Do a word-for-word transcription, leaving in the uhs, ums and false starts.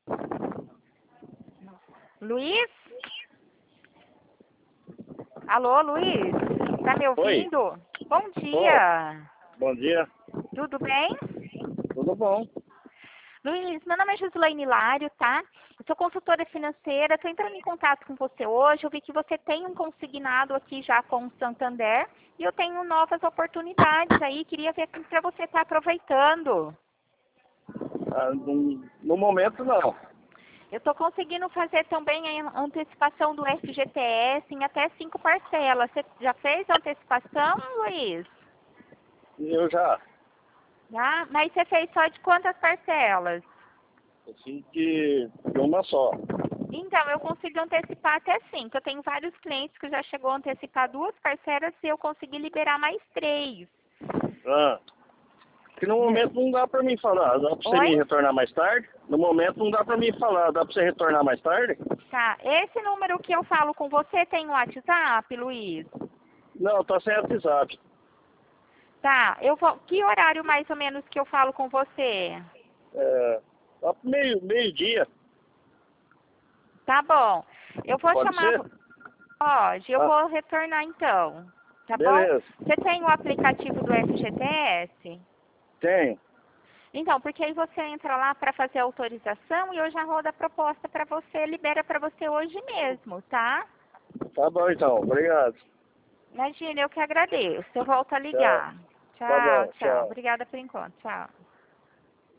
Luiz? Alô, Luiz? Tá me Oi. ouvindo? Bom dia. Bom dia. Tudo bem? Tudo bom? Luiz, meu nome é Josilaine Hilário, tá? Eu sou consultora financeira, estou entrando em contato com você hoje. Eu vi que você tem um consignado aqui já com o Santander e eu tenho novas oportunidades aí. Queria ver para você estar aproveitando. Ah, no, no momento, não. Eu estou conseguindo fazer também a antecipação do F G T S em até cinco parcelas. Você já fez a antecipação, Luiz? Eu já, Já? Mas você fez só de quantas parcelas? assim, de, de uma só. Então, eu consigo antecipar até cinco. Eu tenho vários clientes que já chegou a antecipar duas parcelas e eu consegui liberar mais três. Ah, que no momento não dá pra mim falar. Dá pra você Oi? me retornar mais tarde? No momento não dá pra mim falar. Dá pra você retornar mais tarde? Tá. Esse número que eu falo com você tem o WhatsApp, Luiz? Não, tá sem WhatsApp. Tá. Eu vou... Que horário mais ou menos que eu falo com você? É, lá pro meio, meio-dia. Tá bom. Eu vou Pode chamar... ser? Pode. Eu Ah, vou retornar então. Tá bom? beleza. Você tem o aplicativo do F G T S? Tem. Então, porque aí você entra lá para fazer a autorização e eu já rodo a proposta para você, libera para você hoje mesmo, tá? Tá bom então. Obrigado. Imagina, eu que agradeço. Eu volto a Tchau. ligar. Tá Tchau, bom. tchau. Tchau. Obrigada por enquanto. Tchau.